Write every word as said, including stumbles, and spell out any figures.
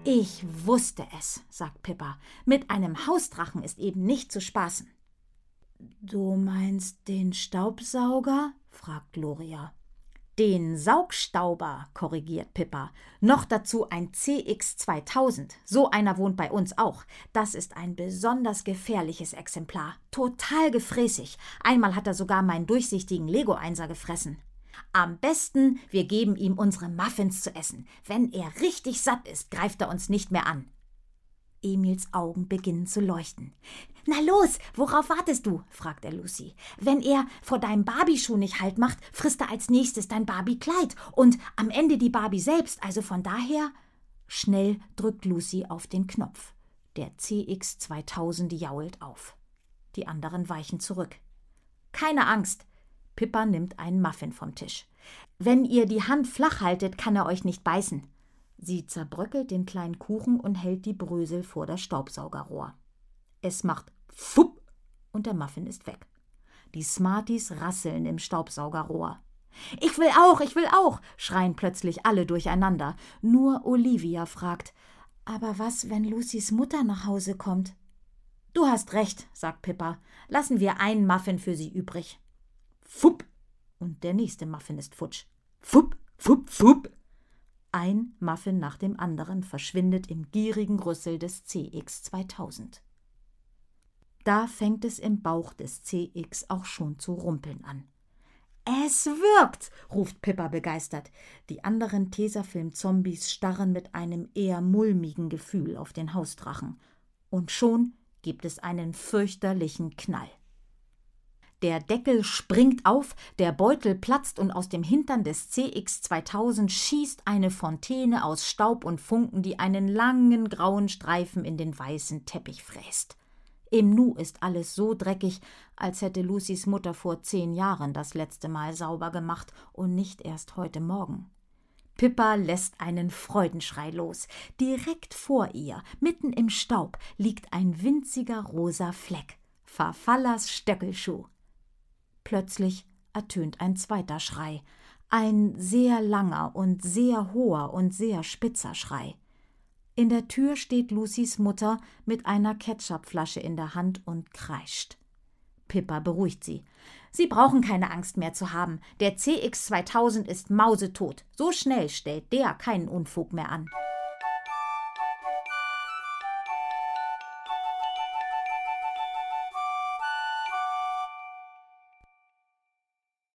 »Ich wusste es«, sagt Pippa. »Mit einem Hausdrachen ist eben nicht zu spaßen.« »Du meinst den Staubsauger?«, fragt Gloria. »Den Saugstauber«, korrigiert Pippa. »Noch dazu ein C X zweitausend. So einer wohnt bei uns auch. Das ist ein besonders gefährliches Exemplar. Total gefräßig. Einmal hat er sogar meinen durchsichtigen Lego-Einser gefressen. Am besten, wir geben ihm unsere Muffins zu essen. Wenn er richtig satt ist, greift er uns nicht mehr an.« Emils Augen beginnen zu leuchten. »Na los, worauf wartest du?«, fragt er Lucy. »Wenn er vor deinem Barbie-Schuh nicht Halt macht, frisst er als nächstes dein Barbie-Kleid und am Ende die Barbie selbst, also von daher...« Schnell drückt Lucy auf den Knopf. Der C X zweitausend jault auf. Die anderen weichen zurück. »Keine Angst«, Pippa nimmt einen Muffin vom Tisch. »Wenn ihr die Hand flach haltet, kann er euch nicht beißen.« Sie zerbröckelt den kleinen Kuchen und hält die Brösel vor das Staubsaugerrohr. Es macht Fupp und der Muffin ist weg. Die Smarties rasseln im Staubsaugerrohr. »Ich will auch, ich will auch«, schreien plötzlich alle durcheinander. Nur Olivia fragt, »Aber was, wenn Lucys Mutter nach Hause kommt?« »Du hast recht«, sagt Pippa. »Lassen wir einen Muffin für sie übrig.« Fupp! Und der nächste Muffin ist futsch. Fupp, fupp, fupp! Ein Muffin nach dem anderen verschwindet im gierigen Rüssel des C X zweitausend. Da fängt es im Bauch des C X auch schon zu rumpeln an. »Es wirkt«, ruft Pippa begeistert. Die anderen Tesafilm-Zombies starren mit einem eher mulmigen Gefühl auf den Hausdrachen. Und schon gibt es einen fürchterlichen Knall. Der Deckel springt auf, der Beutel platzt und aus dem Hintern des C X zweitausend schießt eine Fontäne aus Staub und Funken, die einen langen grauen Streifen in den weißen Teppich fräst. Im Nu ist alles so dreckig, als hätte Lucys Mutter vor zehn Jahren das letzte Mal sauber gemacht und nicht erst heute Morgen. Pippa lässt einen Freudenschrei los. Direkt vor ihr, mitten im Staub, liegt ein winziger rosa Fleck. Farfallas Stöckelschuh. Plötzlich ertönt ein zweiter Schrei. Ein sehr langer und sehr hoher und sehr spitzer Schrei. In der Tür steht Lucys Mutter mit einer Ketchupflasche in der Hand und kreischt. Pippa beruhigt sie. »Sie brauchen keine Angst mehr zu haben. Der C X zweitausend ist mausetot. So schnell stellt der keinen Unfug mehr an.«